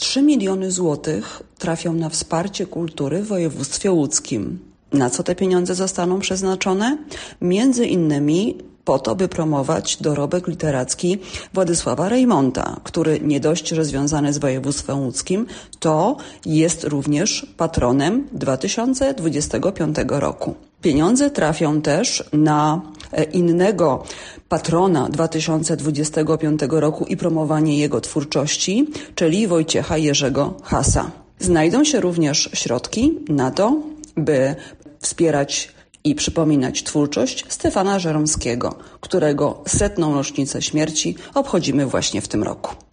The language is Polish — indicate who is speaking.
Speaker 1: 3 miliony złotych trafią na wsparcie kultury w województwie łódzkim. Na co te pieniądze zostaną przeznaczone? Między innymi po to, by promować dorobek literacki Władysława Reymonta, który nie dość, że związany z województwem łódzkim, to jest również patronem 2025 roku. Pieniądze trafią też na innego patrona 2025 roku i promowanie jego twórczości, czyli Wojciecha Jerzego Hasa. Znajdą się również środki na to, by wspierać i przypominać twórczość Stefana Żeromskiego, którego 100. rocznicę śmierci obchodzimy właśnie w tym roku.